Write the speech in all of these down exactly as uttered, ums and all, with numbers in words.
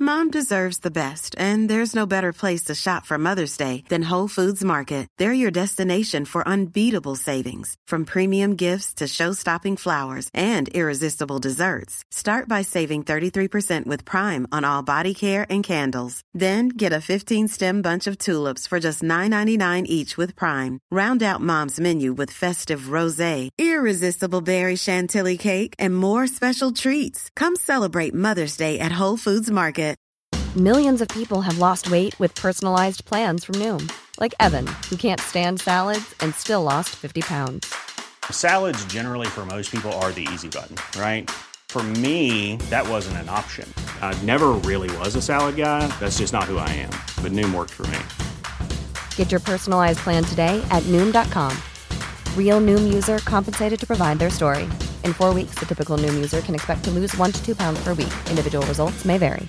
Mom deserves the best, and there's no better place to shop for Mother's Day than Whole Foods Market. They're your destination for unbeatable savings, from premium gifts to show-stopping flowers and irresistible desserts. Start by saving thirty-three percent with Prime on all body care and candles. Then get a fifteen-stem bunch of tulips for just nine ninety-nine each with Prime. Round out Mom's menu with festive rosé, irresistible berry chantilly cake, and more special treats. Come celebrate Mother's Day at Whole Foods Market. Millions of people have lost weight with personalized plans from Noom. Like Evan, who can't stand salads and still lost fifty pounds. Salads generally for most people are the easy button, right? For me, that wasn't an option. I never really was a salad guy. That's just not who I am. But Noom worked for me. Get your personalized plan today at Noom dot com. Real Noom user compensated to provide their story. In four weeks, the typical Noom user can expect to lose one to two pounds per week. Individual results may vary.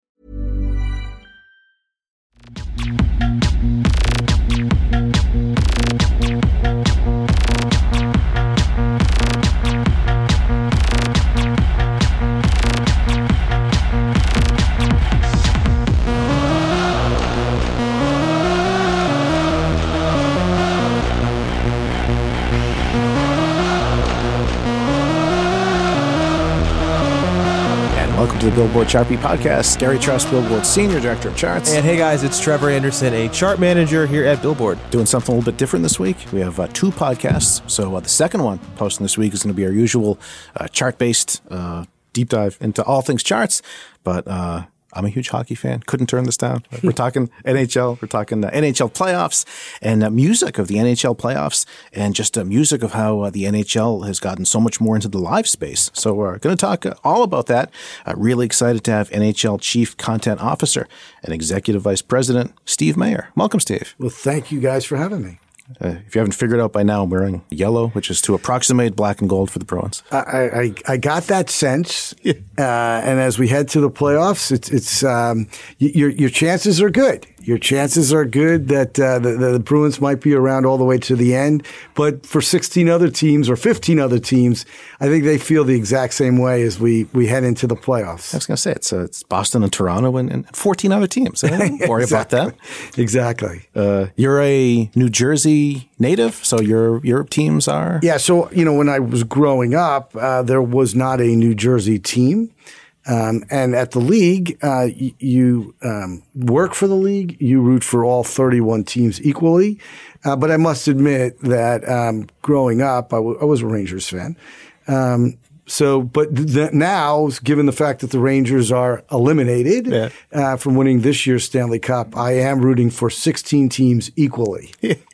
Welcome to the Billboard Chart Beat Podcast. Gary Truss, Billboard Senior Director of Charts. And hey guys, it's Trevor Anderson, a chart manager here at Billboard. Doing something a little bit different this week. We have uh, two podcasts. So uh, the second one posting this week is going to be our usual uh, chart-based uh, deep dive into all things charts. But uh, I'm a huge hockey fan. Couldn't turn this down. We're talking N H L. We're talking uh, N H L playoffs and uh, music of the N H L playoffs and just uh, music of how uh, the N H L has gotten so much more into the live space. So we're going to talk uh, all about that. Uh, really excited to have N H L Chief Content Officer and Executive Vice President Steve Mayer. Welcome, Steve. Well, thank you guys for having me. Uh, if you haven't figured out by now, I'm wearing yellow, which is to approximate black and gold for the Bruins. I, I, I got that sense, uh, and as we head to the playoffs, it's it's um, your your chances are good. Your chances are good that uh, the, the Bruins might be around all the way to the end. But for sixteen other teams or fifteen other teams, I think they feel the exact same way as we, we head into the playoffs. I was going to say, it's uh, it's Boston and Toronto and, and fourteen other teams. I don't worry exactly. about that. Exactly. Uh, you're a New Jersey native, so your your teams are? Yeah, so, you know, when I was growing up, uh, there was not a New Jersey team. Um, and at the league, uh, y- you um, work for the league. You root for all thirty-one teams equally. Uh, but I must admit that um, growing up, I, w- I was a Rangers fan. Um, so, but th- now, given the fact that the Rangers are eliminated yeah. uh, from winning this year's Stanley Cup, I am rooting for sixteen teams equally.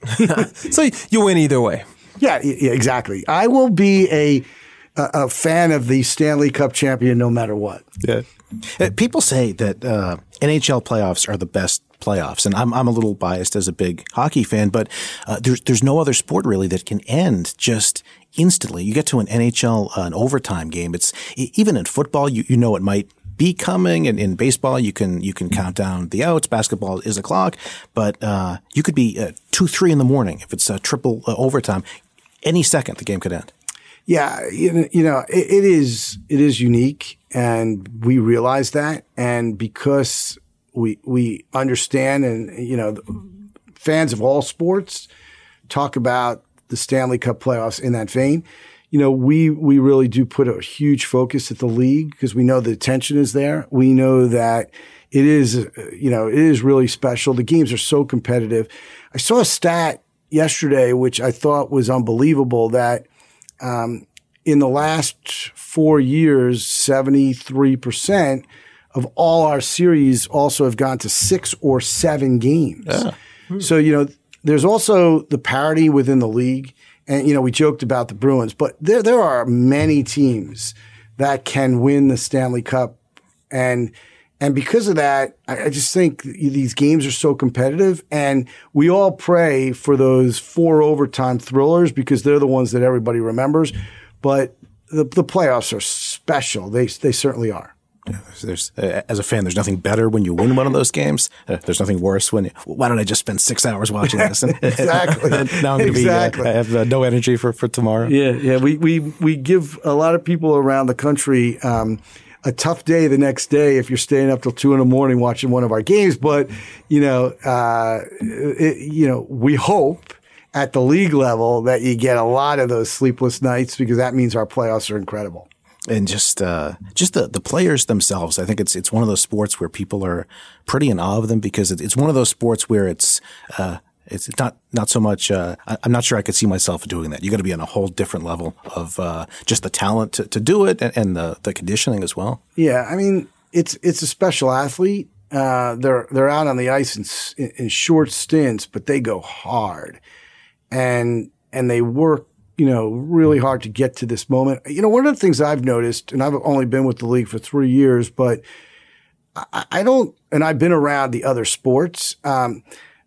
So you win either way. Yeah, yeah, exactly. I will be a a fan of the Stanley Cup champion no matter what. Yeah. People say that uh, N H L playoffs are the best playoffs, and I'm I'm a little biased as a big hockey fan, but uh, there's there's no other sport really that can end just instantly. You get to an N H L uh, an overtime game. It's even in football, you you know it might be coming, and in baseball you can you can count down the outs. Basketball is a clock, but uh, you could be uh, two three in the morning if it's a triple uh, overtime. Any second the game could end. Yeah, you know, it, it is it is unique, and we realize that. And because we we understand, and you know, fans of all sports talk about the Stanley Cup playoffs in that vein. You know, we we really do put a huge focus at the league because we know the attention is there. We know that it is, you know, it is really special. The games are so competitive. I saw a stat yesterday which I thought was unbelievable that. Um, in the last four years, seventy-three percent of all our series also have gone to six or seven games. Yeah. Hmm. So, you know, there's also the parity within the league. And, you know, we joked about the Bruins, but there, there are many teams that can win the Stanley Cup. And, and because of that, I, I just think these games are so competitive, and we all pray for those four overtime thrillers because they're the ones that everybody remembers. But the, the playoffs are special. They they certainly are. Yeah, there's, uh, as a fan, there's nothing better when you win one of those games. Uh, there's nothing worse when, why don't I just spend six hours watching this? And, exactly. And now I'm going to exactly. be, uh, I have uh, no energy for, for tomorrow. Yeah, yeah. We, we, we give a lot of people around the country um, a tough day the next day if you're staying up till two in the morning watching one of our games. But, you know, uh, it, you know, we hope at the league level that you get a lot of those sleepless nights, because that means our playoffs are incredible. And just uh, just the, the players themselves, I think it's it's one of those sports where people are pretty in awe of them, because it's one of those sports where it's uh, it's not not so much. Uh, I'm not sure I could see myself doing that. You got to be on a whole different level of uh, just the talent to, to do it, and, and the the conditioning as well. Yeah, I mean it's it's a special athlete. Uh, they're they're out on the ice in, in short stints, but they go hard, and and they work, you know, really hard to get to this moment. You know, one of the things I've noticed, and I've only been with the league for three years, but I, I don't, and I've been around the other sports. Um,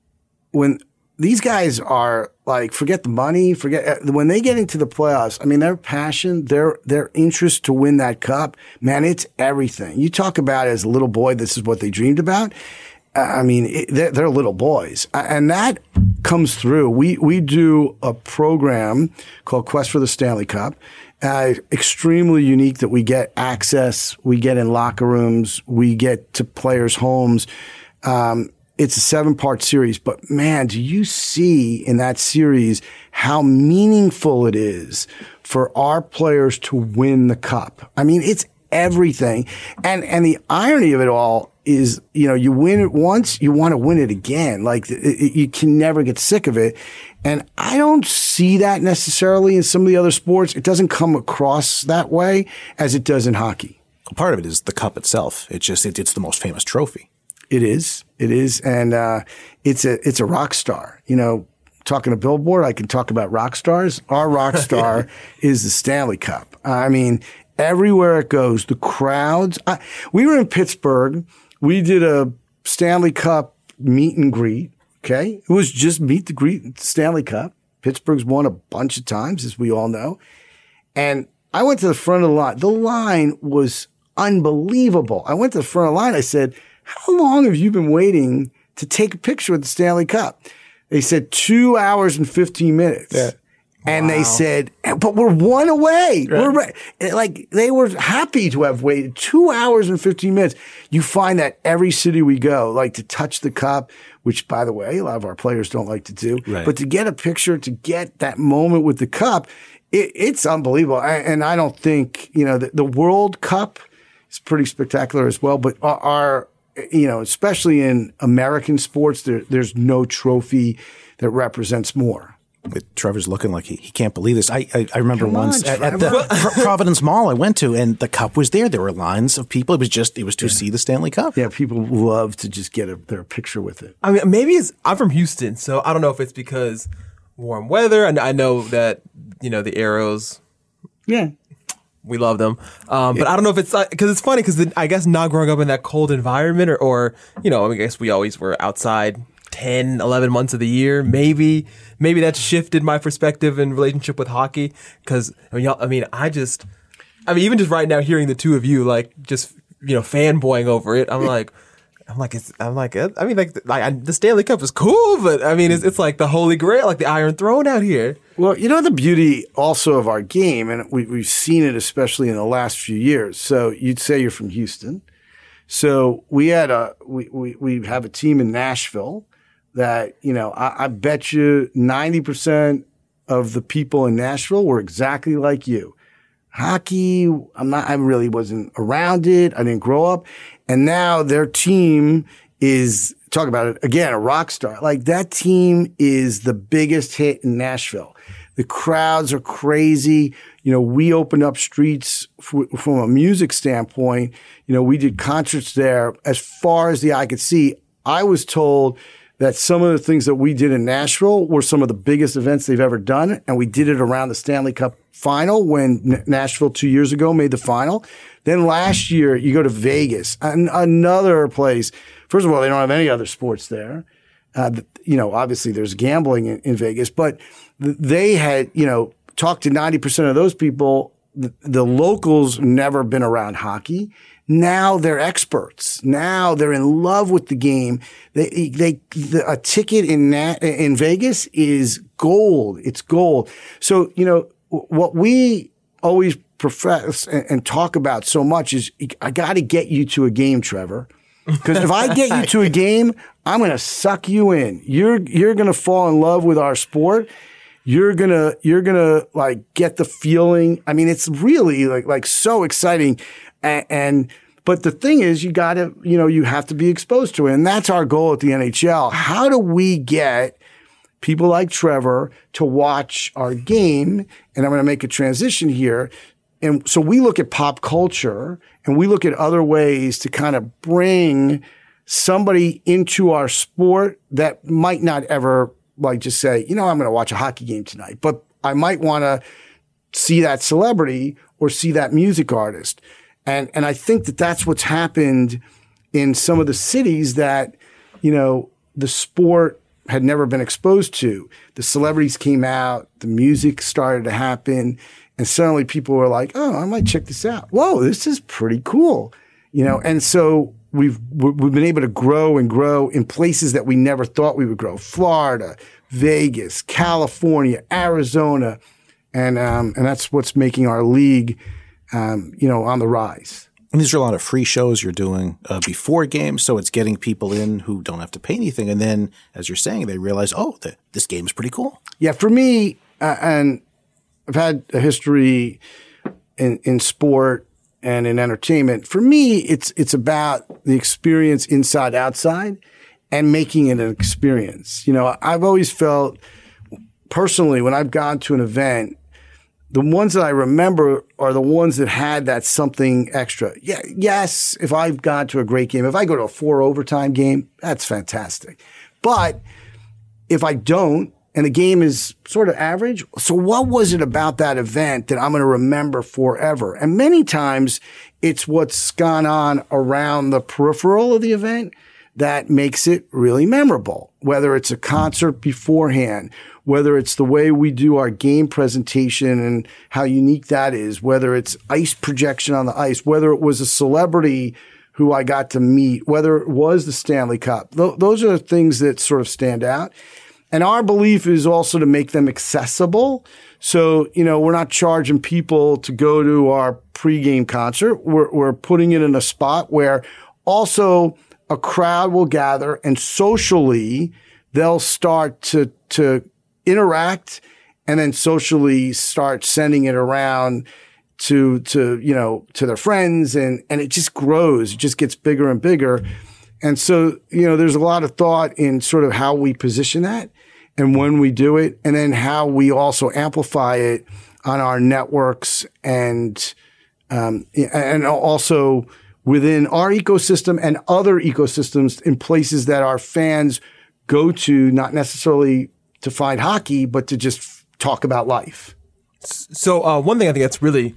when these guys are like, forget the money, forget, when they get into the playoffs, I mean, their passion, their, their interest to win that cup, man, it's everything. You talk about it as a little boy, this is what they dreamed about. I mean, it, they're, they're little boys, and that comes through. We we do a program called Quest for the Stanley Cup. Uh, extremely unique that we get access, we get in locker rooms, we get to players' homes. Um, it's a seven-part series, but man, do you see in that series how meaningful it is for our players to win the cup? I mean, it's everything, and and the irony of it all is, you know, you win it once, you want to win it again. Like, it, it, you can never get sick of it. And I don't see that necessarily in some of the other sports. It doesn't come across that way as it does in hockey. Part of it is the cup itself. It's just, it, it's the most famous trophy. It is. It is. And, uh, it's a, it's a rock star. You know, talking to Billboard, I can talk about rock stars. Our rock star is the Stanley Cup. I mean, everywhere it goes, the crowds. I, we were in Pittsburgh. We did a Stanley Cup meet and greet, okay? It was just meet the greet Stanley Cup. Pittsburgh's won a bunch of times, as we all know. And I went to the front of the line. The line was unbelievable. I went to the front of the line. I said, how long have you been waiting to take a picture with the Stanley Cup? They said two hours and fifteen minutes. Yeah. And wow. They said, but we're one away. Right. We're re-. Like, they were happy to have waited two hours and fifteen minutes. You find that every city we go, like to touch the cup, which, by the way, a lot of our players don't like to do. Right. But to get a picture, to get that moment with the cup, it, it's unbelievable. I, and I don't think, you know, the, the World Cup is pretty spectacular as well. But our, our you know, especially in American sports, there, there's no trophy that represents more. Trevor's looking like he, he can't believe this. I I, I remember Come once on, at, at the Pro- Providence Mall I went to, and the cup was there. There were lines of people. It was just it was to yeah. see the Stanley Cup. Yeah, people love to just get a, their picture with it. I mean, maybe it's I'm from Houston, so I don't know if it's because warm weather, and I know that you know the Arrows. Yeah. We love them, um, but I don't know if it's because it's funny because I guess not growing up in that cold environment, or, or you know, I guess we always were outside ten, eleven months of the year. Maybe, maybe that shifted my perspective and relationship with hockey. Because I mean, y'all, I mean, I just, I mean, even just right now hearing the two of you like just you know fanboying over it, I'm like, I'm like, it's, I'm like, I mean, like, like I, the Stanley Cup is cool, but I mean, it's, it's like the Holy Grail, like the Iron Throne out here. Well, you know the beauty also of our game, and we, we've seen it especially in the last few years. So you'd say you're from Houston. So we had a we we, we have a team in Nashville that you know I, I bet you ninety percent of the people in Nashville were exactly like you. Hockey, I'm not. I really wasn't around it. I didn't grow up, and now their team is talk about it again. A rock star. Like that team is the biggest hit in Nashville. The crowds are crazy. You know, we opened up streets f- from a music standpoint. You know, we did concerts there as far as the eye could see. I was told that some of the things that we did in Nashville were some of the biggest events they've ever done. And we did it around the Stanley Cup final when N- Nashville two years ago made the final. Then last year, you go to Vegas, an- another place. First of all, they don't have any other sports there. Uh, you know, obviously there's gambling in, in Vegas, but th- they had, you know, talked to ninety percent of those people. The, the locals never been around hockey. Now they're experts. Now they're in love with the game. They, they, the, a ticket in Na- in Vegas is gold. It's gold. So, you know, what we always profess and, and talk about so much is I got to get you to a game, Trevor. Because if I get you to a game, I'm going to suck you in. You're you're going to fall in love with our sport. You're going to you're going to like get the feeling. I mean, it's really like like so exciting. And, and but the thing is, you got to, you know, you have to be exposed to it. And that's our goal at the N H L. How do we get people like Trevor to watch our game? And I'm going to make a transition here. And so we look at pop culture and we look at other ways to kind of bring somebody into our sport that might not ever like just say, you know, I'm going to watch a hockey game tonight, but I might want to see that celebrity or see that music artist. And, and I think that that's what's happened in some of the cities that, you know, the sport had never been exposed to. The celebrities came out, the music started to happen. And suddenly people were like, oh, I might check this out. Whoa, this is pretty cool. You know, and so we've, we've been able to grow and grow in places that we never thought we would grow. Florida, Vegas, California, Arizona. And, um, and that's what's making our league, um, you know, on the rise. And these are a lot of free shows you're doing uh, before games. So it's getting people in who don't have to pay anything. And then, as you're saying, they realize, oh, the, this game is pretty cool. Yeah, for me, uh, and I've had a history in, in sport and in entertainment. For me, it's it's about the experience inside, outside, and making it an experience. You know, I've always felt personally when I've gone to an event, the ones that I remember are the ones that had that something extra. Yeah, yes, if I've gone to a great game, if I go to a four overtime game, that's fantastic. But if I don't, and the game is sort of average. So what was it about that event that I'm going to remember forever? And many times it's what's gone on around the peripheral of the event that makes it really memorable, whether it's a concert beforehand, whether it's the way we do our game presentation and how unique that is, whether it's ice projection on the ice, whether it was a celebrity who I got to meet, whether it was the Stanley Cup. Th- those are the things that sort of stand out. And our belief is also to make them accessible. So, you know, we're not charging people to go to our pregame concert. We're, we're putting it in a spot where also a crowd will gather and socially they'll start to, to interact and then socially start sending it around to, to, you know, to their friends. And, and it just grows. It just gets bigger and bigger. And so, you know, there's a lot of thought in sort of how we position that and when we do it, and then how we also amplify it on our networks and, um, and also within our ecosystem and other ecosystems in places that our fans go to, not necessarily to find hockey, but to just talk about life. So, uh, one thing I think that's really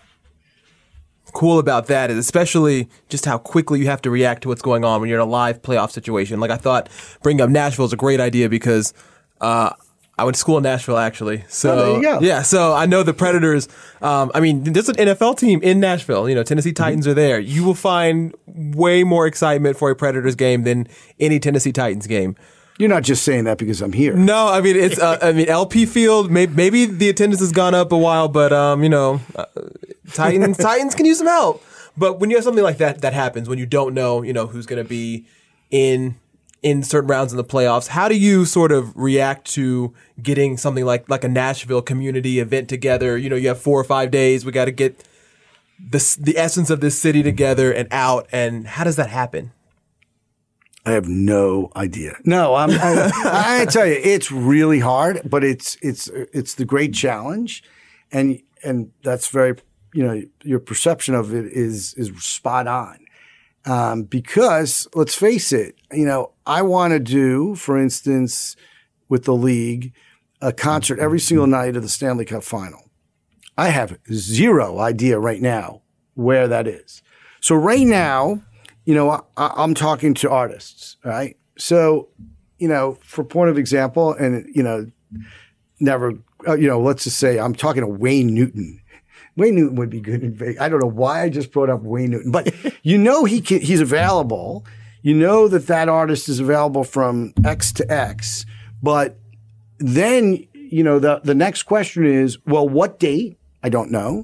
cool about that is especially just how quickly you have to react to what's going on when you're in a live playoff situation. Like I thought bringing up Nashville is a great idea because uh, I went to school in Nashville actually. So oh, there you go. Yeah, so I know the Predators. Um, I mean, there's an N F L team in Nashville. You know, Tennessee Titans mm-hmm. are there. You will find way more excitement for a Predators game than any Tennessee Titans game. You're not just saying that because I'm here. No, I mean it's. Uh, I mean L P Field. Maybe, maybe the attendance has gone up a while, but um, you know, uh, Titans. Titans can use some help. But when you have something like that that happens, when you don't know, you know, who's going to be in in certain rounds in the playoffs, how do you sort of react to getting something like like a Nashville community event together? You know, you have four or five days. We got to get the the essence of this city together and out. And how does that happen? I have no idea. No, I'm, I, I tell you, it's really hard, but it's it's it's the great challenge, and and that's very, you know, your perception of it is is spot on, um, because let's face it, you know, I want to do, for instance, with the league, a concert every single night of the Stanley Cup Final. I have zero idea right now where that is. So right now, you know, I, I'm talking to artists, right? So, you know, for point of example, and, you know, never, uh, you know, let's just say I'm talking to Wayne Newton. Wayne Newton would be good in Vegas. I don't know why I just brought up Wayne Newton, but you know he can, he's available. You know that that artist is available from X to X. But then, you know, the, the next question is, well, what date? I don't know.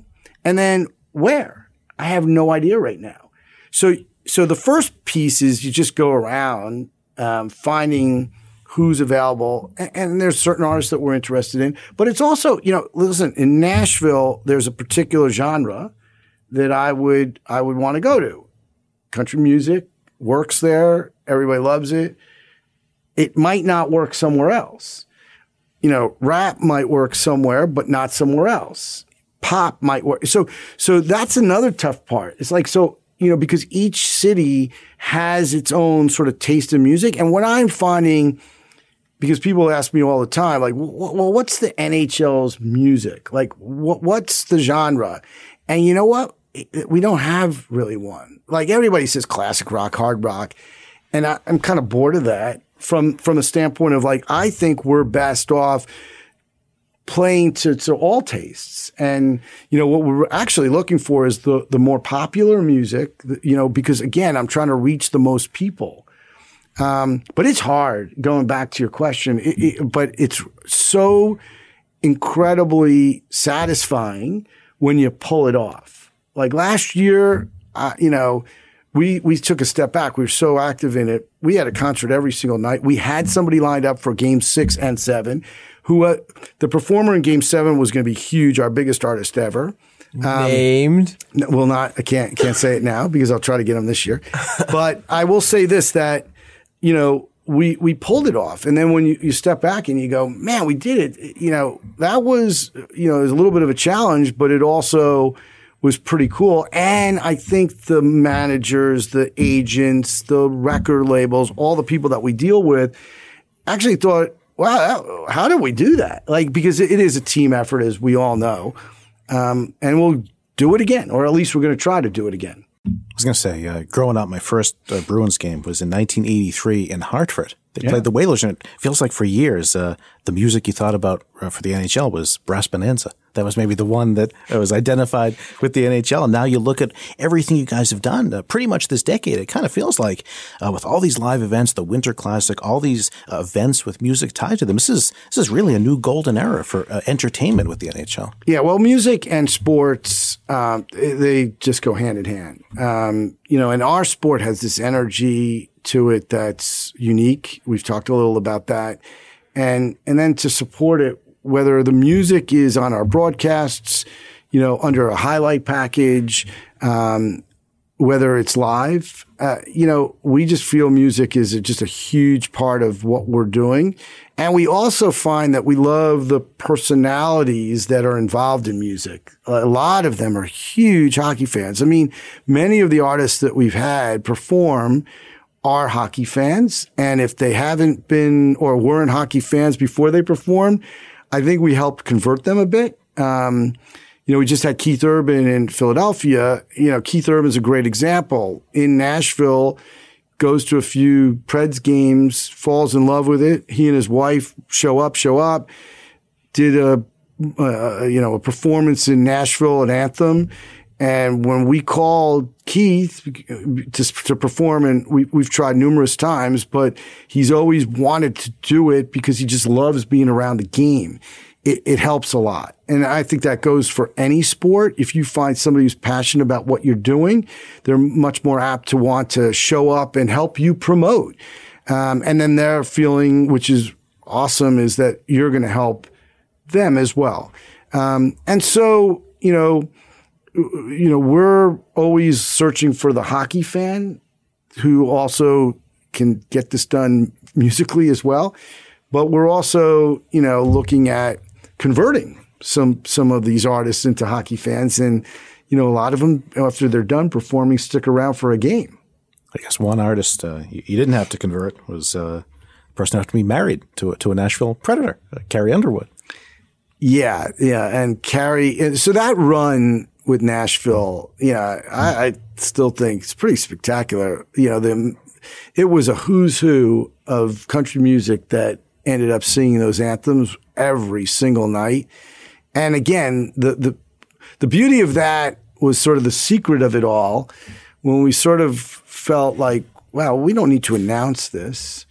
And then where? I have no idea right now. So, so the first piece is you just go around, um, finding who's available. And, and there's certain artists that we're interested in, but it's also, you know, listen, in Nashville, there's a particular genre that I would, I would want to go to. Country music works there. Everybody loves it. It might not work somewhere else. You know, rap might work somewhere, but not somewhere else. Pop might work. So, so that's another tough part. It's like, so, you know, because each city has its own sort of taste in music. And what I'm finding, because people ask me all the time, like, well, what's the N H L's music? Like, what, what's the genre? And you know what? We don't have really one. Like, everybody says classic rock, hard rock. And I, I'm kind of bored of that from, from the standpoint of, like, I think we're best off playing to, to all tastes. And, you know, what we're actually looking for is the, the more popular music, you know, because again, I'm trying to reach the most people. Um, but it's hard, going back to your question, it, it, but it's so incredibly satisfying when you pull it off. Like last year, uh, you know, we, we took a step back. We were so active in it. We had a concert every single night. We had somebody lined up for game six and seven. Who uh, the performer in Game Seven was going to be huge, our biggest artist ever. Um, Named? No, well, not. I can't can't say it now because I'll try to get him this year. But I will say this: that you know we we pulled it off, and then when you, you step back and you go, man, we did it. You know that was you know it was a little bit of a challenge, but it also was pretty cool. And I think the managers, the agents, the record labels, all the people that we deal with, actually thought, wow, how did we do that? Like, because it is a team effort, as we all know. Um, and we'll do it again, or at least we're going to try to do it again. I was going to say, uh, growing up, my first uh, Bruins game was in nineteen eighty-three in Hartford. They Yeah. played the Whalers, and it feels like for years, uh, the music you thought about uh, for the N H L was Brass Bonanza. That was maybe the one that was identified with the N H L. And now you look at everything you guys have done uh, pretty much this decade. It kind of feels like uh, with all these live events, the Winter Classic, all these uh, events with music tied to them, this is this is really a new golden era for uh, entertainment with the N H L. Yeah, well, music and sports, um, they just go hand in hand. Um, you know, and our sport has this energy to it that's unique. We've talked a little about that. And and then to support it, whether the music is on our broadcasts, you know, under a highlight package, um, whether it's live, uh, you know, we just feel music is just a huge part of what we're doing. And we also find that we love the personalities that are involved in music. A lot of them are huge hockey fans. I mean, many of the artists that we've had perform are hockey fans. And if they haven't been or weren't hockey fans before they performed, I think we helped convert them a bit. Um, you know, we just had Keith Urban in Philadelphia. You know, Keith Urban's a great example. In Nashville, goes to a few Preds games, falls in love with it. He and his wife show up, show up, did a, uh, you know, a performance in Nashville, an anthem. And when we called Keith to, to perform, and we, we've tried numerous times, but he's always wanted to do it because he just loves being around the game. It, it helps a lot. And I think that goes for any sport. If you find somebody who's passionate about what you're doing, they're much more apt to want to show up and help you promote. Um, and then their feeling, which is awesome, is that you're going to help them as well. Um, and so, you know, you know, we're always searching for the hockey fan who also can get this done musically as well. But we're also, you know, looking at converting some some of these artists into hockey fans. And, you know, a lot of them, after they're done performing, stick around for a game. I guess one artist uh, you, you didn't have to convert was uh, the person who had to be married to a, to a Nashville Predator, uh, Carrie Underwood. Yeah, yeah. And Carrie, so that run with Nashville, yeah, I, I still think it's pretty spectacular. You know, the, it was a who's who of country music that ended up singing those anthems every single night. And again, the, the, the beauty of that was sort of the secret of it all when we sort of felt like, wow, we don't need to announce this.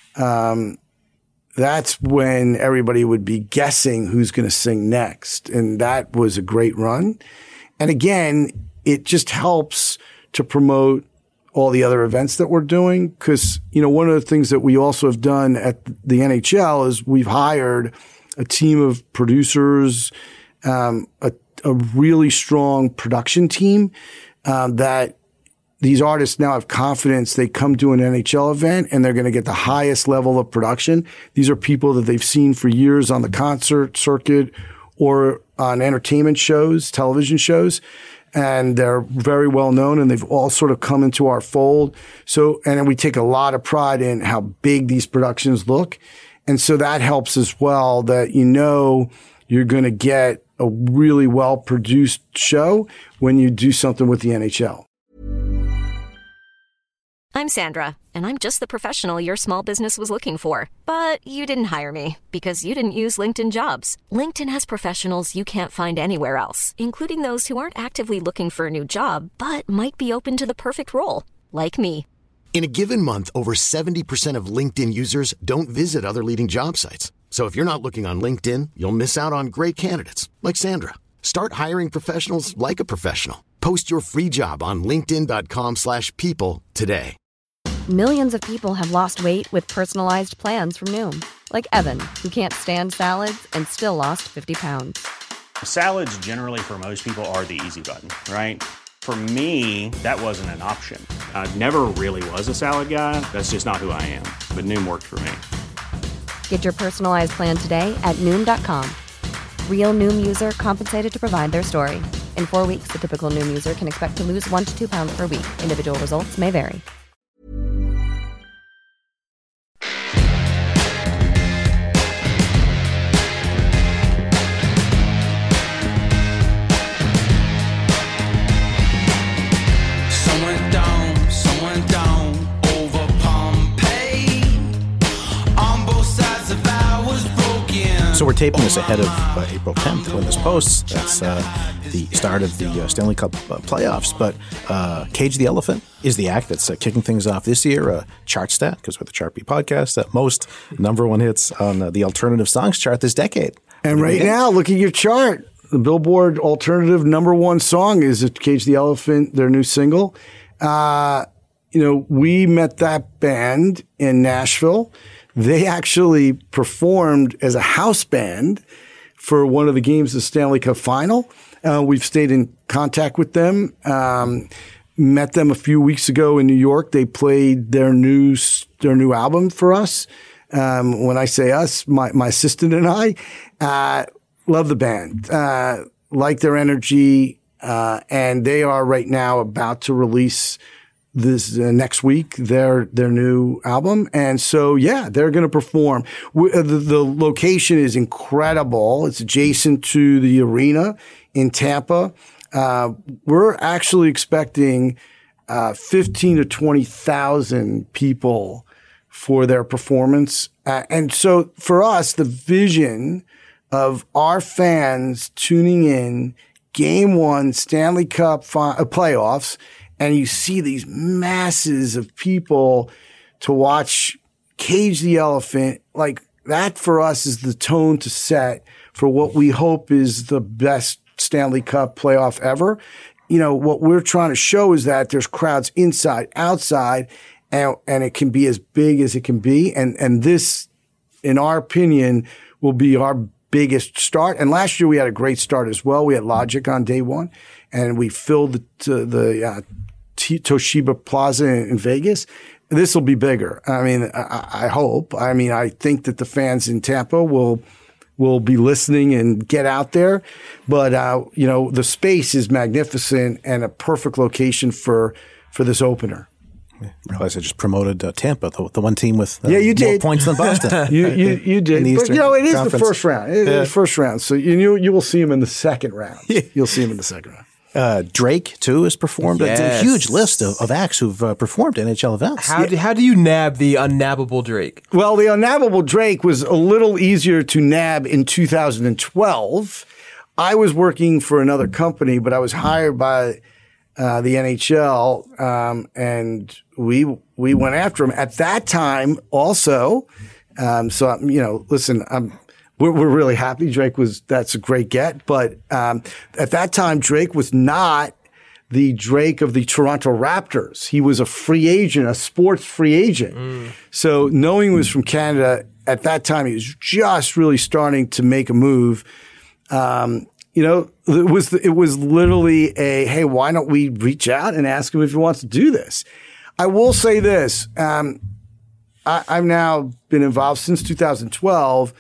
Um, that's when everybody would be guessing who's going to sing next. And that was a great run. and again, it just helps to promote all the other events that we're doing. Cause, you know, one of the things that we also have done at the N H L is we've hired a team of producers, um, a, a really strong production team, um, that these artists now have confidence. They come to an N H L event and they're going to get the highest level of production. These are people that they've seen for years on the concert circuit or on entertainment shows, television shows. And they're very well known, and they've all sort of come into our fold. So, and we take a lot of pride in how big these productions look. And so that helps as well, that you know you're going to get a really well produced show when you do something with the N H L. I'm Sandra, and I'm just the professional your small business was looking for. But you didn't hire me because you didn't use LinkedIn Jobs. LinkedIn has professionals you can't find anywhere else, including those who aren't actively looking for a new job, but might be open to the perfect role, like me. In a given month, over seventy percent of LinkedIn users don't visit other leading job sites. So if you're not looking on LinkedIn, you'll miss out on great candidates like Sandra. Start hiring professionals like a professional. Post your free job on linkedin.com slash people today. Millions of people have lost weight with personalized plans from Noom. Like Evan, who can't stand salads and still lost fifty pounds. Salads generally for most people are the easy button, right? For me, that wasn't an option. I never really was a salad guy. That's just not who I am. But Noom worked for me. Get your personalized plan today at Noom dot com. Real Noom user compensated to provide their story. In four weeks, the typical Noom user can expect to lose one to two pounds per week. Individual results may vary. So we're taping this ahead of uh, April tenth when this posts. That's uh, the start of the uh, Stanley Cup uh, playoffs. But uh, Cage the Elephant is the act that's uh, kicking things off this year. Uh, Chartstat, because we're the Chart Beat podcast, that most number one hits on uh, the alternative songs chart this decade. And right now, look at your chart. The Billboard alternative number one song is Cage the Elephant, their new single. Uh, you know, we met that band in Nashville. They actually performed as a house band for one of the games of the Stanley Cup Final. Uh, we've stayed in contact with them. Um, met them a few weeks ago in New York. They played their new their new album for us. Um, when I say us, my my assistant and I uh, love the band, uh, like their energy, uh, and they are right now about to release this uh, next week their their new album. And so yeah, they're going to perform. We, uh, the, the location is incredible. It's adjacent to the arena in Tampa. Uh, we're actually expecting uh, fifteen to twenty thousand people for their performance. Uh, and so for us, the vision of our fans tuning in game one Stanley Cup fi- uh, playoffs, and you see these masses of people to watch Cage the Elephant, like that for us is the tone to set for what we hope is the best Stanley Cup playoff ever. You know, what we're trying to show is that there's crowds inside, outside, and, and it can be as big as it can be. And, and this, in our opinion, will be our biggest start. And last year we had a great start as well. We had Logic on day one, and we filled the, the uh, T- Toshiba Plaza in, in Vegas. This will be bigger. I mean, I, I hope. I mean, I think that the fans in Tampa will will be listening and get out there. But uh, you know, the space is magnificent and a perfect location for for this opener. I realize I just promoted uh, Tampa, the, the one team with uh, yeah, you more did. points than Boston. you, you you did, but you know it is Conference. The first round. It is yeah. the first round, so you you will see him in the second round. You'll see him in the second round. Uh, Drake too has performed. Yes. It's a huge list of, of acts who've uh, performed N H L events. How do, how do you nab the unnabbable Drake? Well, the unnabbable Drake was a little easier to nab in two thousand twelve. I was working for another company, but I was hired by uh, the N H L, um, and we we went after him at that time. Also, um, so you know, listen, I'm we're, we're really happy. Drake was, that's a great get. But um, at that time, Drake was not the Drake of the Toronto Raptors. He was a free agent, a sports free agent. Mm. So knowing he was from Canada, at that time, he was just really starting to make a move. Um, you know, it was, it was literally a, hey, why don't we reach out and ask him if he wants to do this? I will say this. Um, I, I've now been involved since two thousand twelve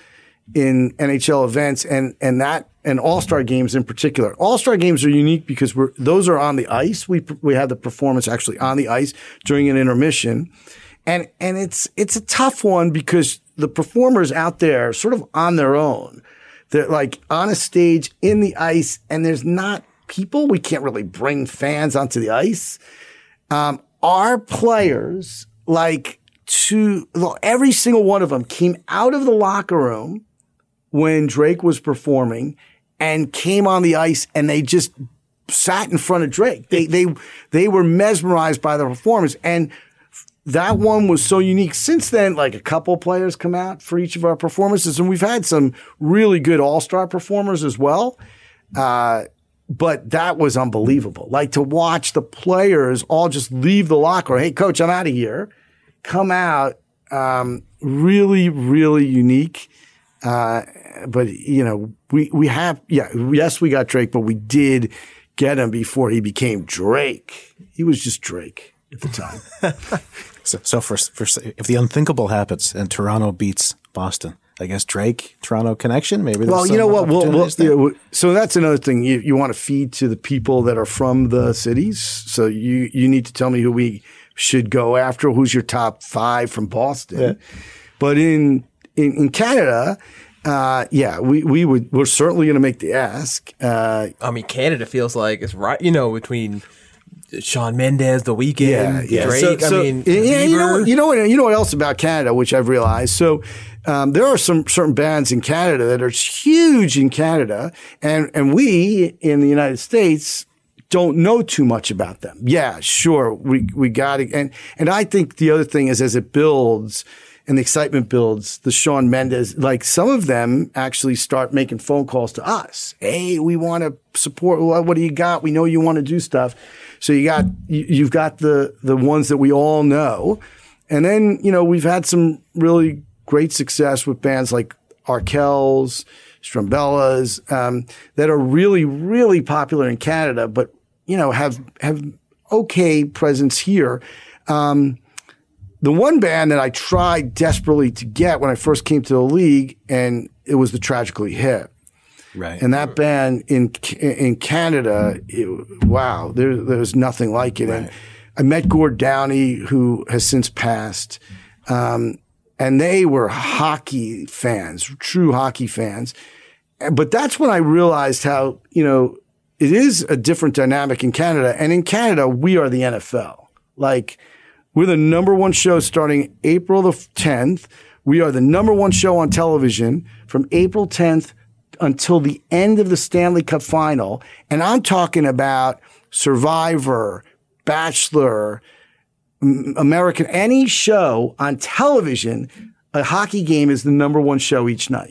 in N H L events and, and that, and All-Star games in particular. All-Star games are unique because we're, those are on the ice. We, we have the performance actually on the ice during an intermission. And, and it's, it's a tough one because the performers out there sort of on their own. They're like on a stage in the ice and there's not people. We can't really bring fans onto the ice. Um, our players, like to every single one of them came out of the locker room when Drake was performing and came on the ice and they just sat in front of Drake. They, they, they were mesmerized by the performance. And that one was so unique. Since then, like a couple players come out for each of our performances, and we've had some really good all-star performers as well. Uh, but that was unbelievable. Like to watch the players all just leave the locker room. Hey, coach, I'm out of here. Come out. Um, really, really unique. Uh, but you know, we, we have, yeah, yes, we got Drake, but we did get him before he became Drake. He was just Drake at the time. So, so for, for if the unthinkable happens and Toronto beats Boston, I guess Drake Toronto connection. Maybe. Well, you know what? We'll, we'll, yeah, so that's another thing. You you want to feed to the people that are from the cities. So you you need to tell me who we should go after. Who's your top five from Boston? Yeah. But in in, in Canada. Uh, yeah, we, we would, we're certainly going to make the ask. Uh, I mean, Canada feels like it's right, you know, between Shawn Mendes, The Weeknd, yeah, yeah. Drake. So, so, I mean, yeah, you know, you know what, you know what else about Canada, which I've realized. So, um, there are some certain bands in Canada that are huge in Canada, and and we in the United States don't know too much about them. Yeah, sure, we we got it, and and I think the other thing is as it builds. And the excitement builds, the Shawn Mendes, like some of them actually start making phone calls to us. Hey, we want to support. What do you got? We know you want to do stuff. So you got, you've got the, the ones that we all know. And then, you know, we've had some really great success with bands like Arkells, Strumbellas, um, that are really, really popular in Canada, but, you know, have, have okay presence here. Um, The one band that I tried desperately to get when I first came to the league, and it was the Tragically Hip. Right. And that band in in Canada, it, wow, there, there's nothing like it. Right. And I met Gord Downey, who has since passed, um, and they were hockey fans, true hockey fans. But that's when I realized how, you know, it is a different dynamic in Canada. And in Canada, we are the N F L. Like, we're the number one show starting April the tenth. We are the number one show on television from April tenth until the end of the Stanley Cup final. And I'm talking about Survivor, Bachelor, American, any show on television, a hockey game is the number one show each night.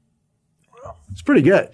It's pretty good.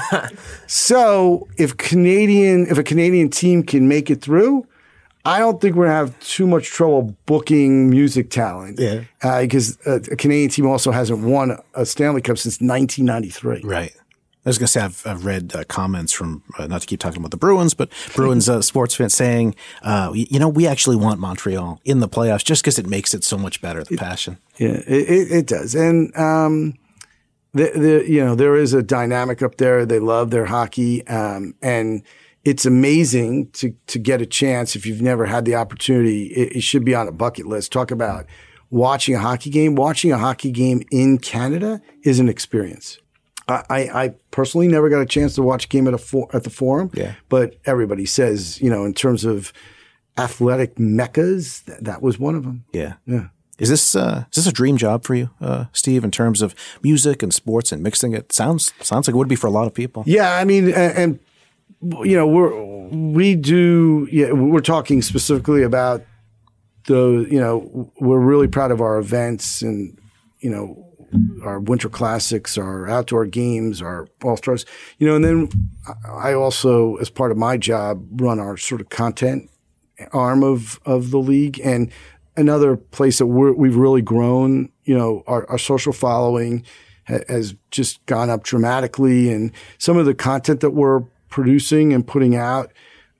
So if Canadian, if a Canadian team can make it through, I don't think we're going to have too much trouble booking music talent. Yeah. Uh, because uh, a Canadian team also hasn't won a Stanley Cup since nineteen ninety-three. Right. I was going to say I've, I've read uh, comments from, uh, not to keep talking about the Bruins, but Bruins uh, sports fans saying, uh, you know, we actually want Montreal in the playoffs just because it makes it so much better, the it, passion. Yeah, it, it, it does. And, um, the, the, you know, there is a dynamic up there. They love their hockey. Um, and, it's amazing to, to get a chance if you've never had the opportunity. It, it should be on a bucket list. Talk about watching a hockey game. Watching a hockey game in Canada is an experience. I, I, I personally never got a chance to watch a game at a for, at the Forum. Yeah. But everybody says, you know, in terms of athletic meccas, th- that was one of them. Yeah. Yeah. Is this uh, is this a dream job for you, uh, Steve, in terms of music and sports and mixing it? Sounds sounds like it would be for a lot of people. Yeah, I mean, and, and you know, we're, we do, yeah, we're talking specifically about the, you know, we're really proud of our events and, you know, our winter classics, our outdoor games, our all stars, you know, and then I also, as part of my job, run our sort of content arm of, of the league. And another place that we're, we've really grown, you know, our, our social following ha- has just gone up dramatically. And some of the content that we're producing and putting out,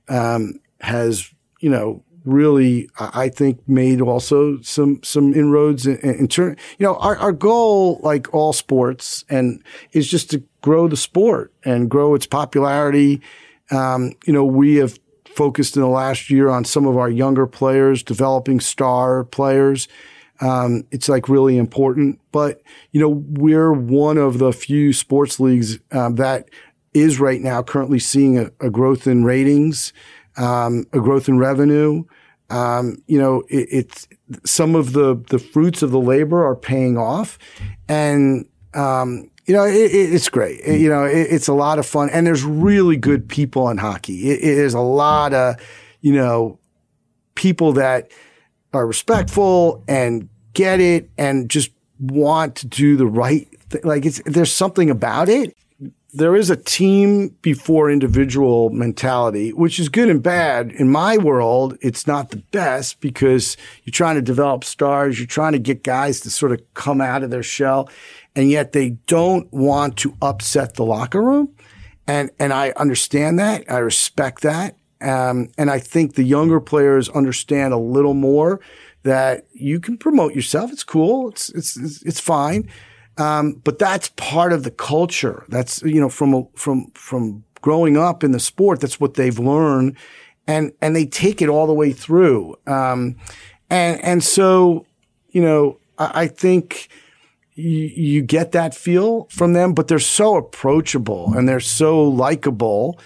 um, has, you know, really, I think, made also some some inroads in, in turn. You know, our, our goal, like all sports, and is just to grow the sport and grow its popularity. Um, you know, we have focused in the last year on some of our younger players, developing star players. Um, it's like really important. But, you know, we're one of the few sports leagues um, that is right now currently seeing a, a growth in ratings, um, a growth in revenue. Um, you know, it, it's some of the, the fruits of the labor are paying off, and, um, you know, it, it, it's great. It, you know, it, it's a lot of fun, and there's really good people in hockey. It, it is a lot of, you know, people that are respectful and get it and just want to do the right thing. Like it's, there's something about it. There is a team before individual mentality, which is good and bad. In my world, it's not the best because you're trying to develop stars. You're trying to get guys to sort of come out of their shell, and yet they don't want to upset the locker room. And, and I understand that. I respect that. Um, and I think the younger players understand a little more that you can promote yourself. It's cool. It's, it's, it's, it's fine. Um, but that's part of the culture. That's, you know, from, from, from growing up in the sport, that's what they've learned. And, and they take it all the way through. Um, and, and so, you know, I, I think you, you get that feel from them, but they're so approachable and they're so likable,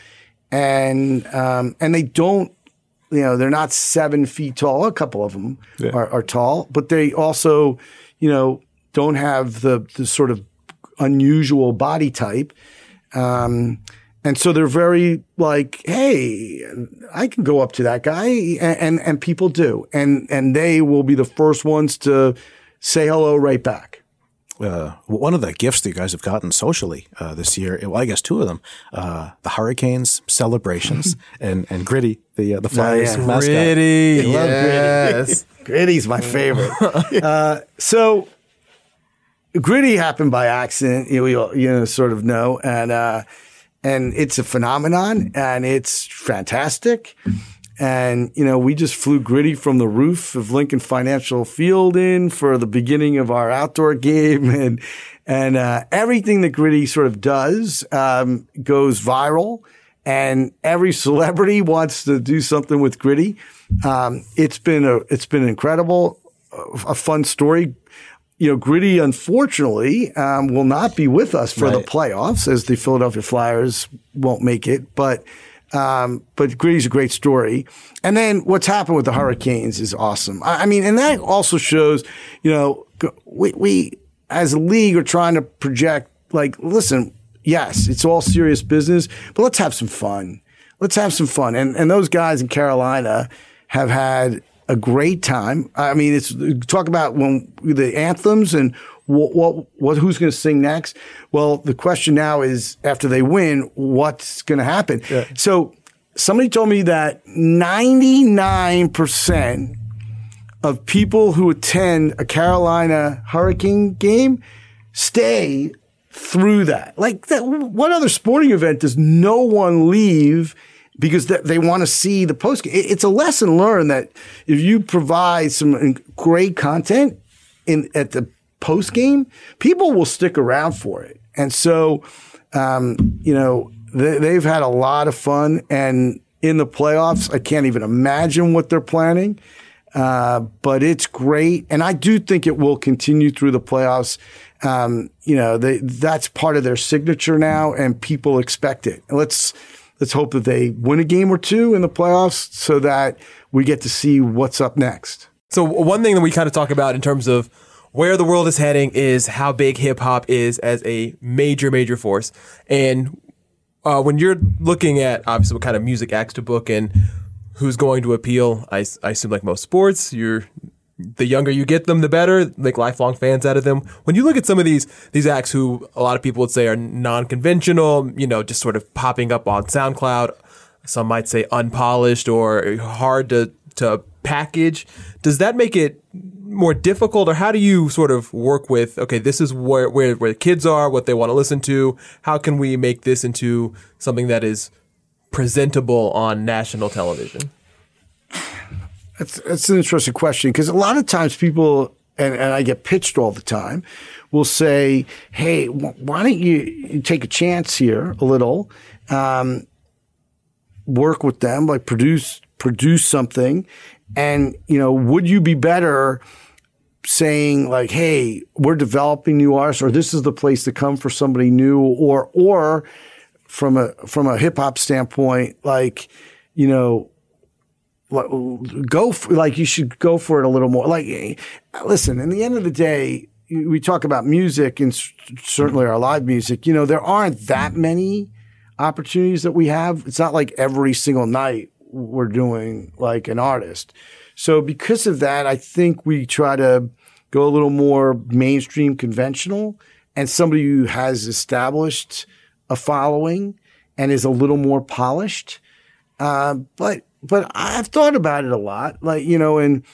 and, um, and they don't, you know, they're not seven feet tall. A couple of them yeah. are, are tall, but they also, you know, don't have the, the sort of unusual body type. Um, and so they're very like, hey, I can go up to that guy. And, and, and people do. And, and they will be the first ones to say hello right back. Uh, one of the gifts that you guys have gotten socially uh, this year, well, I guess two of them, uh, the Hurricanes celebrations and, and Gritty, the uh, the Flyers oh, yeah. mascot. Gritty, I love yes. Gritty. Gritty's my favorite. uh, so Gritty happened by accident, you know, we all, you know, sort of know, and uh, and it's a phenomenon, and it's fantastic. And, you know, we just flew Gritty from the roof of Lincoln Financial Field in for the beginning of our outdoor game. And, and, uh, everything that Gritty sort of does, um, goes viral, and every celebrity wants to do something with Gritty. Um, it's been a, it's been incredible, a fun story. You know, Gritty, unfortunately, um, will not be with us for right. the playoffs, as the Philadelphia Flyers won't make it. But, Um, but Gritty's a great story. And then what's happened with the Hurricanes is awesome. I, I mean, and that also shows, you know, we, we as a league are trying to project, like, listen, yes, it's all serious business, but let's have some fun. Let's have some fun. And, and those guys in Carolina have had a great time. I mean, it's talk about when the anthems and what, what, what who's going to sing next. Well, the question now is, after they win, what's going to happen? Yeah. So somebody told me that ninety-nine percent of people who attend a Carolina Hurricane game stay through that. Like, that, what other sporting event does no one leave because they want to see the post game? It's a lesson learned that if you provide some great content in at the post game, people will stick around for it. And so, um, you know, they, they've had a lot of fun. And in the playoffs, I can't even imagine what they're planning. Uh, but it's great. And I do think it will continue through the playoffs. Um, you know, they, that's part of their signature now, and people expect it. And let's, let's hope that they win a game or two in the playoffs so that we get to see what's up next. So one thing that we kind of talk about in terms of where the world is heading is how big hip hop is as a major, major force. And uh, when you're looking at obviously what kind of music acts to book and who's going to appeal, I, I assume like most sports, you're the younger you get them, the better. Make lifelong fans out of them. When you look at some of these these acts who a lot of people would say are non-conventional, you know, just sort of popping up on SoundCloud, some might say unpolished or hard to, to package, does that make it more difficult, or how do you sort of work with, okay, this is where, where, where the kids are, what they want to listen to, how can we make this into something that is presentable on national television? That's, that's an interesting question, because a lot of times people, and, and I get pitched all the time, will say, hey, why don't you, you take a chance here a little, um, work with them, like produce produce something, and, you know, would you be better saying like, hey, we're developing new artists, or this is the place to come for somebody new, or or from a from a hip hop standpoint, like, you know, go for, like you should go for it a little more. Like, listen, in the end of the day, we talk about music, and certainly our live music. You know, there aren't that many opportunities that we have. It's not like every single night we're doing like an artist. So because of that, I think we try to go a little more mainstream conventional, and somebody who has established a following and is a little more polished. Uh, but, but I've thought about it a lot, like, you know, and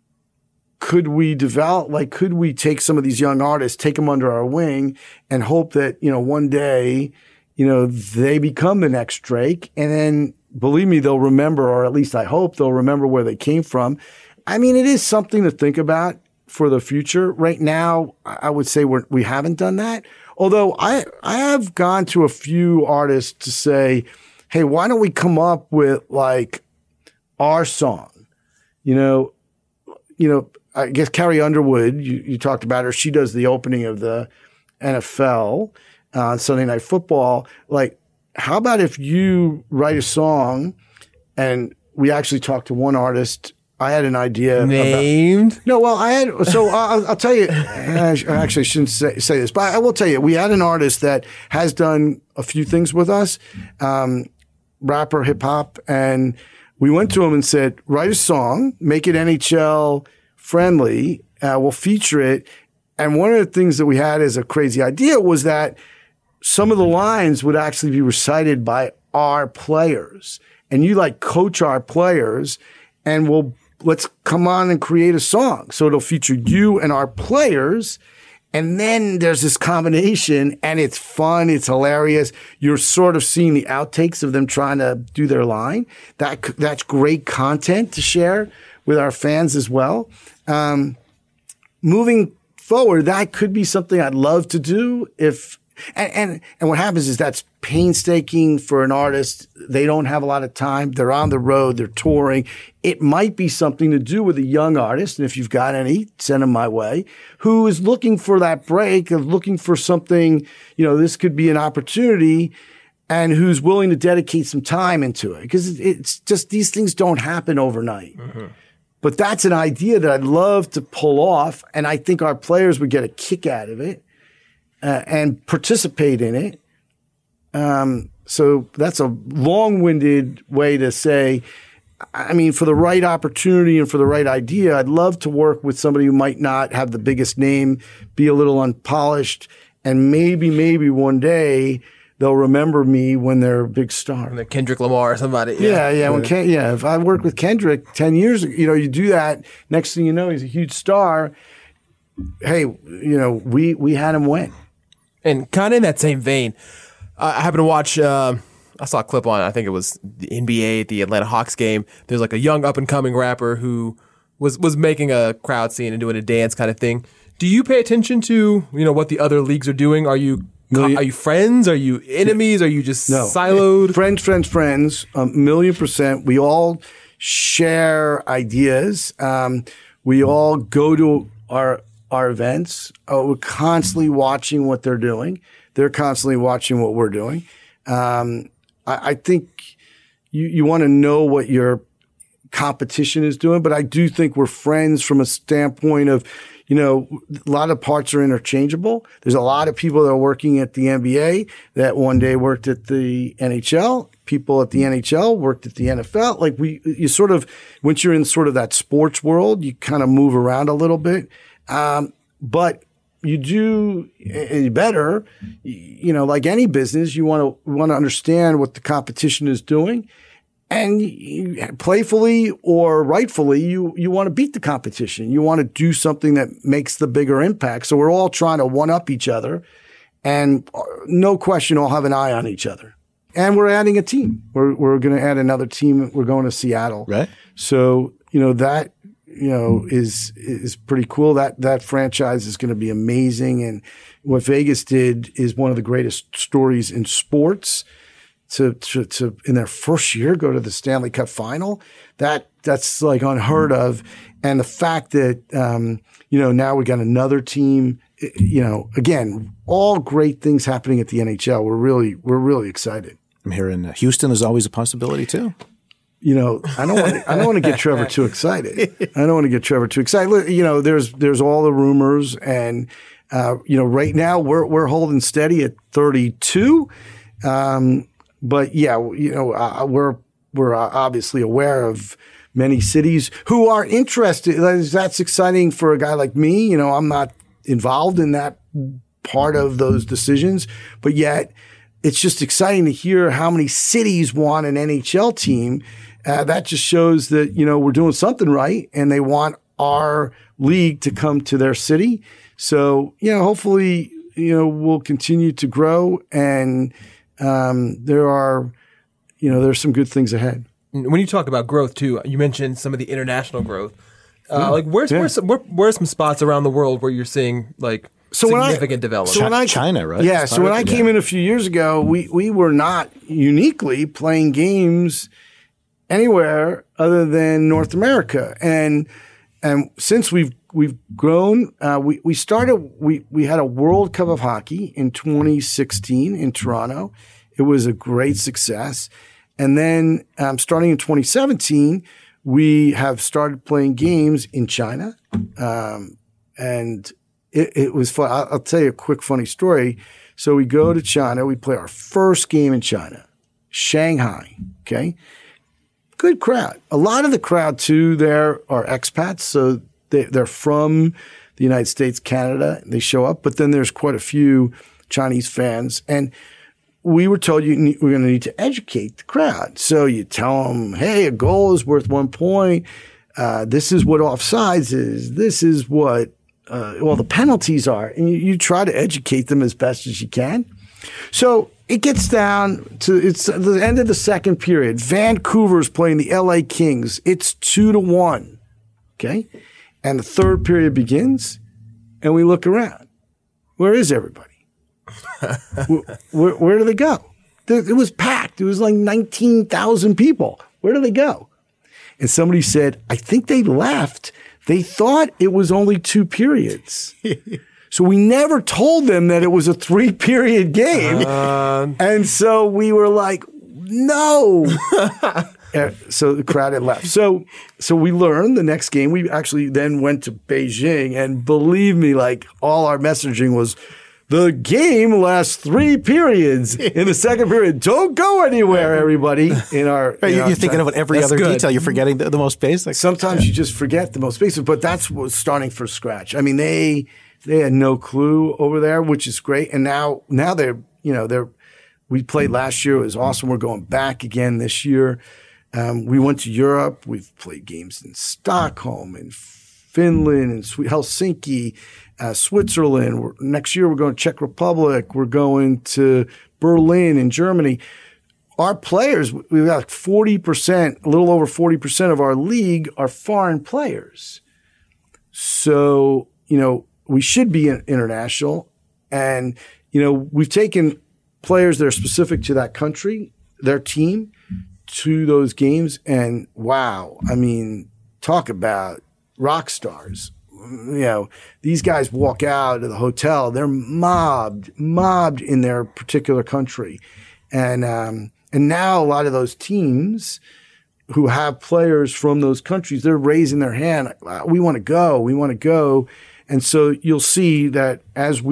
could we develop, like, could we take some of these young artists, take them under our wing, and hope that, you know, one day, you know, they become the next Drake, and then, believe me, they'll remember, or at least I hope they'll remember where they came from. I mean, it is something to think about for the future. Right now, I would say we're, we haven't done that. Although I, I have gone to a few artists to say, hey, why don't we come up with like our song? You know, you know, I guess Carrie Underwood, you, you talked about her. She does the opening of the N F L on uh, Sunday Night Football. Like, how about if you write a song, and we actually talked to one artist. I had an idea. Named? About, no, well, I had, so I'll, I'll tell you, I actually shouldn't say, say this, but I will tell you, we had an artist that has done a few things with us, um, rapper, hip hop, and we went to him and said, write a song, make it N H L friendly, uh, we'll feature it. And one of the things that we had as a crazy idea was that some of the lines would actually be recited by our players, and you like coach our players, and we'll, let's come on and create a song. So it'll feature you and our players. And then there's this combination, and it's fun. It's hilarious. You're sort of seeing the outtakes of them trying to do their line. That, that's great content to share with our fans as well. Um, moving forward, that could be something I'd love to do if, And, and, and what happens is that's painstaking for an artist. They don't have a lot of time. They're on the road. They're touring. It might be something to do with a young artist. And if you've got any, send them my way, who is looking for that break, of looking for something, you know, this could be an opportunity, and who's willing to dedicate some time into it. Because it's just, these things don't happen overnight. Mm-hmm. But that's an idea that I'd love to pull off. And I think our players would get a kick out of it. Uh, and participate in it. Um, so that's a long-winded way to say, I mean, for the right opportunity and for the right idea, I'd love to work with somebody who might not have the biggest name, be a little unpolished, and maybe, maybe one day they'll remember me when they're a big star. Like Kendrick Lamar or somebody. Yeah, yeah. yeah, when Ken, yeah. If I worked with Kendrick ten years ago, you know, you do that, next thing you know, he's a huge star. Hey, you know, we, we had him win. And kind of in that same vein, I happened to watch, uh, I saw a clip on, I think it was the N B A, the Atlanta Hawks game. There's like a young up-and-coming rapper who was was making a crowd scene and doing a dance kind of thing. Do you pay attention to, you know, what the other leagues are doing? Are you million, are you friends? Are you enemies? Are you just no. siloed? Friends, friends, friends, a million percent. We all share ideas. Um, we all go to our our events. Uh, we're constantly watching what they're doing. They're constantly watching what we're doing. Um, I, I think you, you want to know what your competition is doing, but I do think we're friends from a standpoint of, you know, a lot of parts are interchangeable. There's a lot of people that are working at the N B A that one day worked at the N H L. people at the N H L, worked at the N F L. Like we, you sort of, once you're in sort of that sports world, you kind of move around a little bit. Um, but you do uh, better, you know, like any business, you want to want to understand what the competition is doing. And you, playfully or rightfully, you, you want to beat the competition. You want to do something that makes the bigger impact. So we're all trying to one-up each other. And no question, all have an eye on each other. And we're adding a team. We're we're going to add another team. We're going to Seattle. Right. So, you know, that, you know, is is pretty cool. That that franchise is going to be amazing. And what Vegas did is one of the greatest stories in sports. To, to, to, in their first year, go to the Stanley Cup final. That, that's like unheard of. And the fact that, um, you know, now we got another team, you know, again, all great things happening at the N H L. We're really, we're really excited. I'm hearing uh, Houston is always a possibility too. You know, I don't want to, I don't want to get Trevor too excited. I don't want to get Trevor too excited. You know, there's, there's all the rumors and, uh, you know, right now we're, we're holding steady at thirty-two. Um, But yeah, you know, uh, we're we're uh, obviously aware of many cities who are interested. That's exciting for a guy like me. You know, I'm not involved in that part of those decisions, but yet it's just exciting to hear how many cities want an N H L team. Uh, that just shows that, you know, we're doing something right and they want our league to come to their city. So, you know, hopefully, you know, we'll continue to grow and, Um, there are, you know, there's some good things ahead. When you talk about growth too, you mentioned some of the international growth. Uh, yeah. Like where's, yeah. where's, some, where, where's some spots around the world where you're seeing like so significant when I, development? So when I, China, right? Yeah. So when I came yeah. in a few years ago, we, we were not uniquely playing games anywhere other than North America. And, and since we've, we've grown, uh, we, we started, we, we had a World Cup of Hockey in twenty sixteen in Toronto. It was a great success. And then um, starting in twenty seventeen, we have started playing games in China. Um, and it, it was fun. I'll, I'll tell you a quick funny story. So we go to China. We play our first game in China, Shanghai. Okay. Good crowd. A lot of the crowd too there are expats. So they, they're from the United States, Canada. They show up, but then there's quite a few Chinese fans. And we were told you need, we're going to need to educate the crowd. So you tell them, hey, a goal is worth one point. Uh, this is what offsides is. This is what, uh, well, the penalties are. And you, you try to educate them as best as you can. So it gets down to, it's the end of the second period. Vancouver's playing the L A Kings. It's two to one. Okay. And the third period begins and we look around. Where is everybody? where, where, where do they go? It was packed. It was like nineteen thousand people. Where do they go? And somebody said, I think they left. They thought it was only two periods. So we never told them that it was a three period game. Uh, and so we were like, no. So the crowd had left. So, so we learned the next game. We actually then went to Beijing, and believe me, like all our messaging was, the game lasts three periods. In the second period, don't go anywhere, everybody. In our, in you're our thinking time. about every That's other good. detail. You're forgetting the, the most basic. Sometimes you just forget the most basic, but that's what's starting from scratch. I mean, they they had no clue over there, which is great. And now now they're you know they're we played last year. It was awesome. We're going back again this year. Um, we went to Europe. We've played games in Stockholm and Finland and Helsinki. Uh, Switzerland. We're, next year, we're going to Czech Republic. We're going to Berlin in Germany. Our players, we've got like forty percent, a little over forty percent of our league are foreign players. So, you know, we should be international. And, you know, we've taken players that are specific to that country, their team, to those games. And wow, I mean, talk about rock stars. You know, these guys walk out of the hotel, they're mobbed, mobbed in their particular country. And, um, and now a lot of those teams who have players from those countries, they're raising their hand. We want to go. We want to go. And so you'll see that as we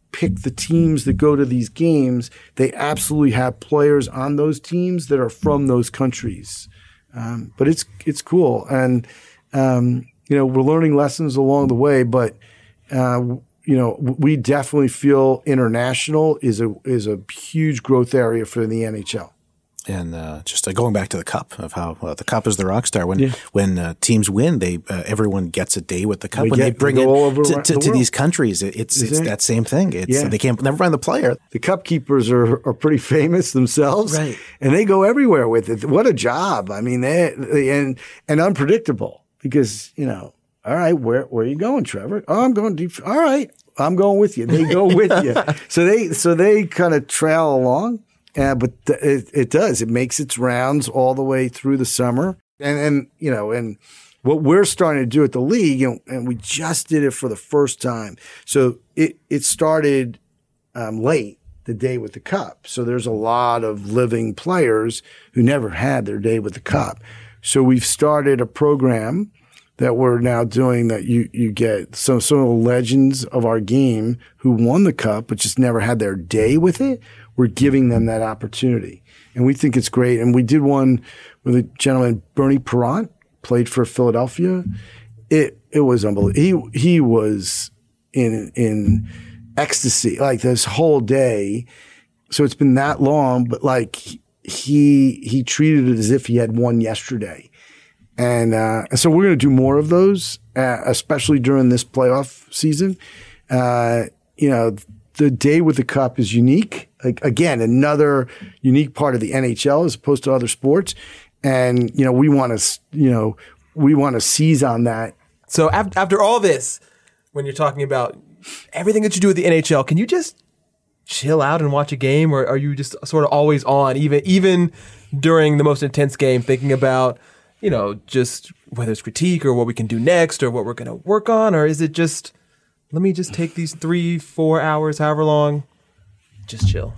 pick the teams that go to these games, they absolutely have players on those teams that are from those countries. Um, but it's it's cool, and um, you know, we're learning lessons along the way. But uh, you know, we definitely feel international is a is a huge growth area for the N H L. And uh, just uh, going back to the Cup, of how uh, the Cup is the rock star. When Yeah. when uh, teams win, they uh, everyone gets a day with the Cup. We when get- they bring we it go all over to, the to, to world. these countries, it, it's it's Exactly. that same thing. It's Yeah. they can't never find the player. The cup keepers are, are pretty famous themselves, Right. And they go everywhere with it. What a job! I mean, they, they and and unpredictable because you know. All right, where where are you going, Trevor? Oh, I'm going deep. All right, I'm going with you. They go with you. So they so they kind of trail along, uh, but th- it, it does. It makes its rounds all the way through the summer, and and you know and. What we're starting to do at the league, and, and we just did it for the first time. So it it started um, late, the day with the Cup. So there's a lot of living players who never had their day with the Cup. So we've started a program that we're now doing that you you get some some of the legends of our game who won the Cup but just never had their day with it. We're giving them that opportunity, and we think it's great. And we did one with a gentleman, Bernie Perrant. Played for Philadelphia. It it was unbelievable. He he was in in ecstasy like this whole day. So it's been that long, but like he he treated it as if he had won yesterday. And uh, and so we're going to do more of those, uh, especially during this playoff season. Uh, you know, the day with the Cup is unique. Like again, another unique part of the N H L as opposed to other sports. And, you know, we want to, you know, we want to seize on that. So af- after all this, when you're talking about everything that you do with the N H L, can you just chill out and watch a game, or are you just sort of always on, even even during the most intense game, thinking about, you know, just whether it's critique or what we can do next or what we're going to work on, or is it just, let me just take these three, four hours, however long, just chill?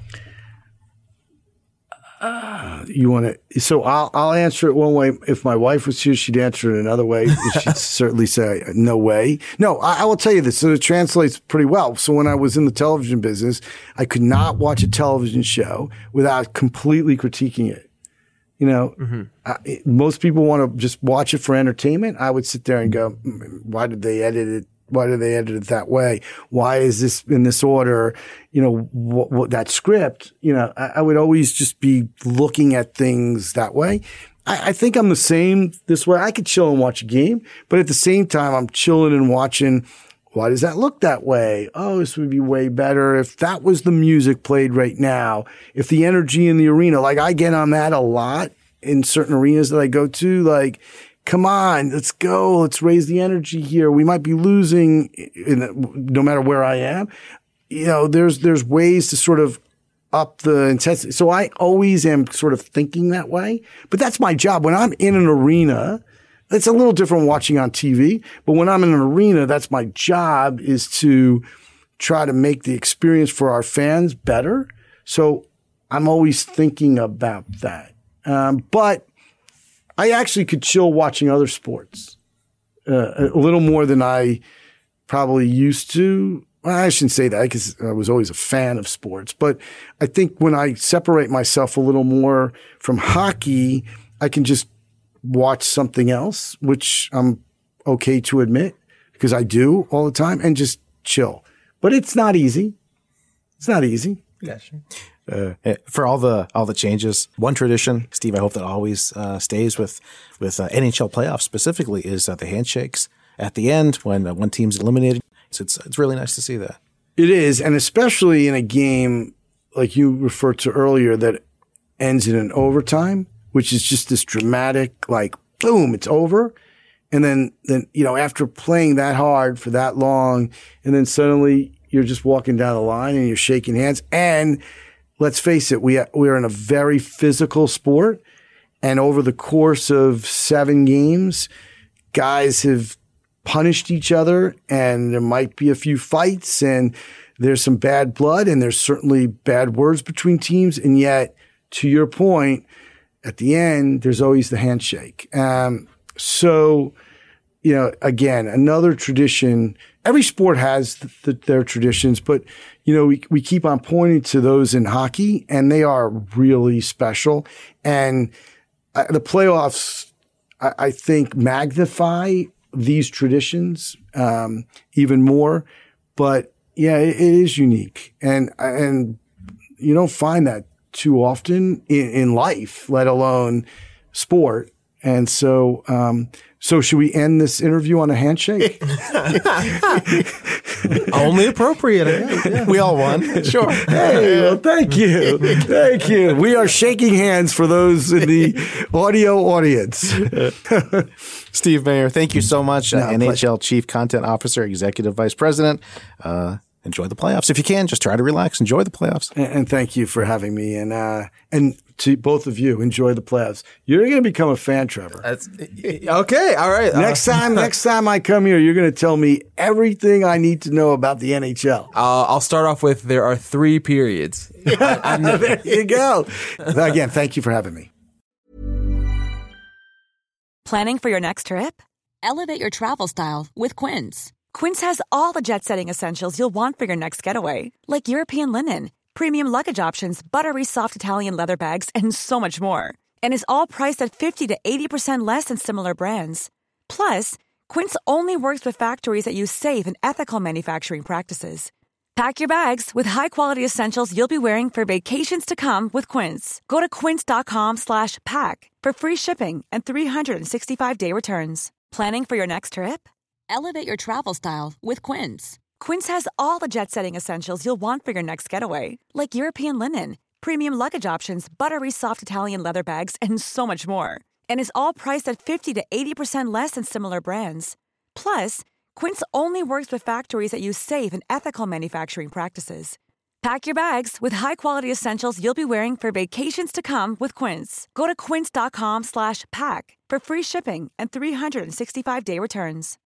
Uh, you want to? So I'll I'll answer it one way. If my wife was here, she'd answer it another way. She'd certainly say no way. No, I, I will tell you this. So it translates pretty well. So when I was in the television business, I could not watch a television show without completely critiquing it. You know, mm-hmm. I, it, most people want to just watch it for entertainment. I would sit there and go, "Why did they edit it? Why did they edit it that way? Why is this in this order?" You know, what, what, that script, you know, I, I would always just be looking at things that way. I, I think I'm the same this way. I could chill and watch a game, but at the same time, I'm chilling and watching. Why does that look that way? Oh, this would be way better if that was the music played right now. If the energy in the arena, like I get on that a lot in certain arenas that I go to, like, come on, let's go. Let's raise the energy here. We might be losing in the, no matter where I am. You know, there's, there's ways to sort of up the intensity. So I always am sort of thinking that way, but that's my job. When I'm in an arena, it's a little different watching on T V, but when I'm in an arena, that's my job, is to try to make the experience for our fans better. So I'm always thinking about that. Um, but I actually could chill watching other sports uh, a little more than I probably used to. Well, I shouldn't say that because I was always a fan of sports. But I think when I separate myself a little more from hockey, I can just watch something else, which I'm okay to admit because I do all the time, and just chill. But it's not easy. It's not easy. Yeah, sure. Uh, for all the all the changes, one tradition, Steve, I hope that always uh, stays with with uh, N H L playoffs specifically is uh, the handshakes at the end when uh, one team's eliminated. So it's it's really nice to see that. It is, and especially in a game like you referred to earlier that ends in an overtime, which is just this dramatic, like boom, it's over, and then then you know after playing that hard for that long, and then suddenly you're just walking down the line and you're shaking hands. And let's face it, we we're in a very physical sport, and over the course of seven games, guys have punished each other, and there might be a few fights, and there's some bad blood, and there's certainly bad words between teams. And yet, to your point, at the end, there's always the handshake. Um, so, you know, again, another tradition every sport has th- th- their traditions, but you know, we, we keep on pointing to those in hockey, and they are really special. And uh, the playoffs, I, I think, magnify these traditions um, even more. But yeah, it, it is unique, and and you don't find that too often in, in life, let alone sport. And so, um, so should we end this interview on a handshake? Only appropriate. I guess. Yeah. We all won. Sure. Hey, well, thank you. Thank you. We are shaking hands for those in the audio audience. Steve Mayer, thank you so much. No, uh, N H L Chief Content Officer, Executive Vice President. Uh, enjoy the playoffs. If you can, just try to relax. Enjoy the playoffs. And, and thank you for having me. And, uh, and to both of you, enjoy the playoffs. You're going to become a fan, Trevor. That's okay. All right. Next uh, time, next time I come here, you're going to tell me everything I need to know about the N H L. Uh, I'll start off with there are three periods. I, I know. There you go. Again, thank you for having me. Planning for your next trip? Elevate your travel style with Quince. Quince has all the jet-setting essentials you'll want for your next getaway, like European linen, premium luggage options, buttery soft Italian leather bags, and so much more. And is all priced at fifty to eighty percent less than similar brands. Plus, Quince only works with factories that use safe and ethical manufacturing practices. Pack your bags with high-quality essentials you'll be wearing for vacations to come with Quince. Go to quince.com slash pack for free shipping and three sixty-five day returns. Planning for your next trip? Elevate your travel style with Quince. Quince has all the jet-setting essentials you'll want for your next getaway, like European linen, premium luggage options, buttery soft Italian leather bags, and so much more. And is all priced at fifty to eighty percent less than similar brands. Plus, Quince only works with factories that use safe and ethical manufacturing practices. Pack your bags with high-quality essentials you'll be wearing for vacations to come with Quince. Go to quince.com slash pack for free shipping and three sixty-five day returns.